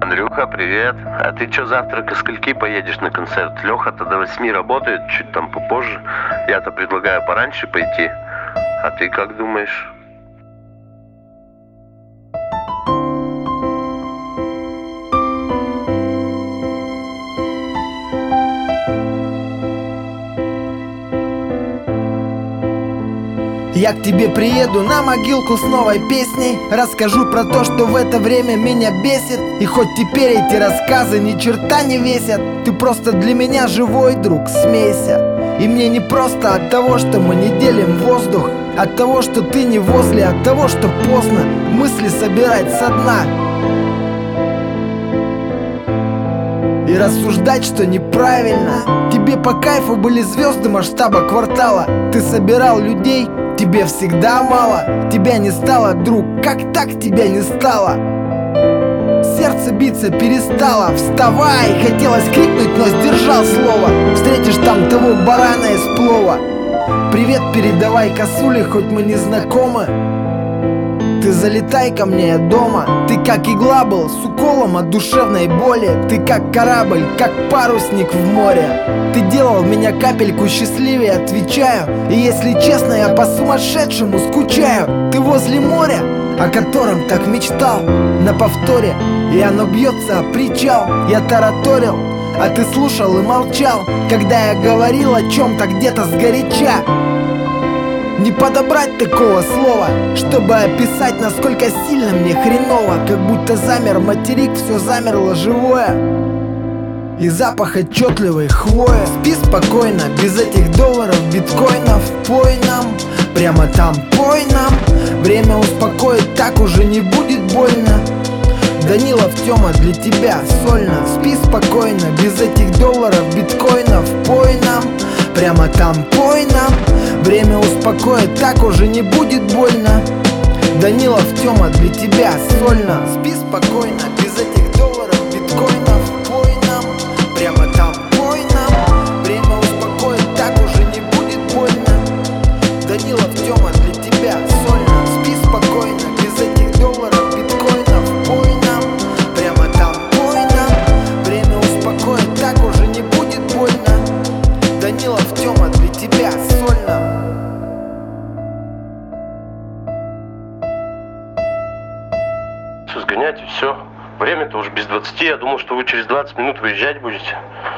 Андрюха, привет. А ты чё, завтра ко скольки поедешь на концерт? Лёха-то до 8 работает, чуть там попозже. Я-то предлагаю пораньше пойти. А ты как думаешь? Я к тебе приеду на могилку с новой песней. Расскажу про то, что в это время меня бесит. И хоть теперь эти рассказы ни черта не весят, ты просто для меня живой друг, смейся. И мне не просто от того, что мы не делим воздух, от того, что ты не возле, от того, что поздно мысли собирать со дна и рассуждать, что неправильно. Тебе по кайфу были звезды масштаба квартала. Ты собирал людей, тебе всегда мало. Тебя не стало, друг, как так тебя не стало? Сердце биться перестало. Вставай! Хотелось крикнуть, но сдержал слово. Встретишь там того барана из плова. Привет передавай косуле, хоть мы не знакомы. Ты залетай ко мне, я дома. Ты как игла был, с уколом от душевной боли. Ты как корабль, как парусник в море. Ты делал меня капельку счастливее, отвечаю. И если честно, я по-сумасшедшему скучаю. Ты возле моря, о котором так мечтал, на повторе, и оно бьется о причал. Я тараторил, а ты слушал и молчал, когда я говорил о чем-то где-то сгоряча. Не подобрать такого слова, чтобы описать, насколько сильно мне хреново. Как будто замер материк, все замерло живое. И запах отчетливый хвоя. Спи спокойно, без этих долларов, биткоинов. Пой нам, прямо там пой нам. Время успокоит, так уже не будет больно. Данилов, Тёма, для тебя сольно. Спи спокойно, без этих долларов, биткоинов. Пой нам, прямо там пой нам. Время успокоит, так уже не будет больно. Данилов, Тёма, для тебя сольно. Спи спокойно, без этих долларов, биткоинов. Пой нам, прямо там пой нам. Время успокоит, так уже не будет больно. Данилов, Тёма, для тебя сольно. Спи спокойно, без этих долларов, биткоинов. Пой нам, прямо там пой нам. Время успокоит, так уже не будет больно. Данилов, Тёма, для тебя сольно. Сгонять и все. Время-то уже без 20. Я думал, что вы через 20 минут выезжать будете.